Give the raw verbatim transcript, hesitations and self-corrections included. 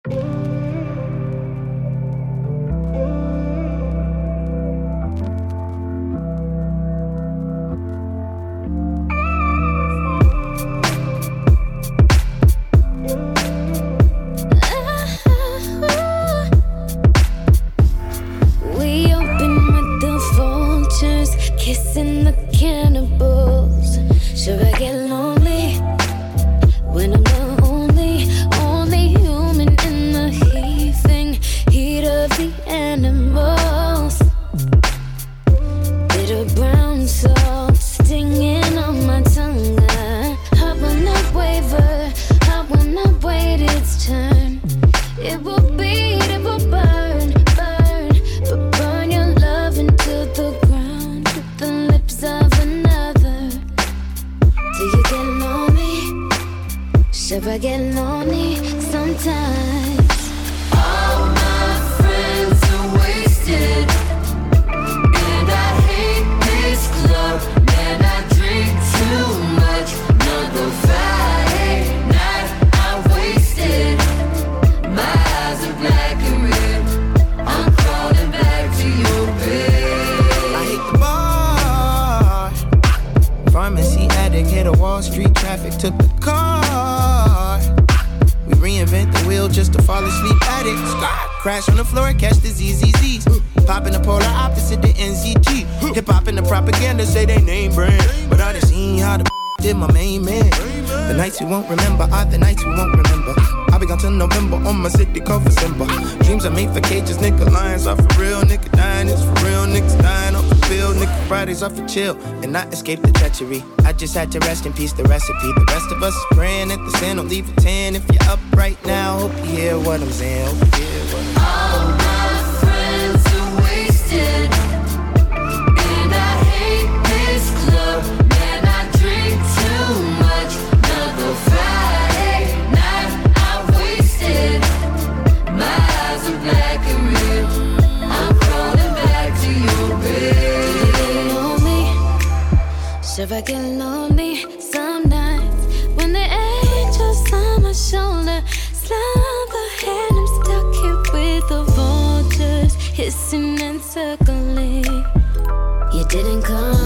Kissing the cannibals. Should I get lonely when I'm the only, only human in the heaving heat of the animals? Bitter brown salt stinging on my tongue. I will not waver, I will not wait its turn. It will beat, it will burn, burn, but burn your love into the ground with the lips of another. Do you get lonely? Should I get lonely sometimes? All my friends are wasted, and I hate this club. Man, I drink too much. Another Friday night, I'm wasted. My eyes are black and red. I'm crawling back to your bed. I hate the bar. Pharmacy addict, hit a Wall Street traffic, took the car. We reinvent the wheel just to fall asleep at it. Crash on the floor, catch the Z Z Zs. Pop in the polar opposite, the N Z G. Hip hop and the propaganda say they name brand, but I done seen how the did my main man. The nights you won't remember are the nights you won't remember. I'll be gone till November on my city called December. Dreams are made for cages, nigga. Lions are for real, nigga. Dying is for real, niggas dying off the field, nigga. Fridays are for chill and not escape the treachery. I just had to rest in peace, the recipe. The rest of us is praying at the sin. Don't leave a ten if you're up right now. Hope you hear what I'm saying. Hope you hear what I'm saying. All my friends are wasted, and I hate this club. Man, I drink too much. Another Friday night, I'm wasted. My eyes are black and red. I'm crawling back to your bed. Do you get lonely? Should I get lonely some nights when the angels on my shoulder slump ahead? I'm stuck here with the vultures hissing and circling. You didn't come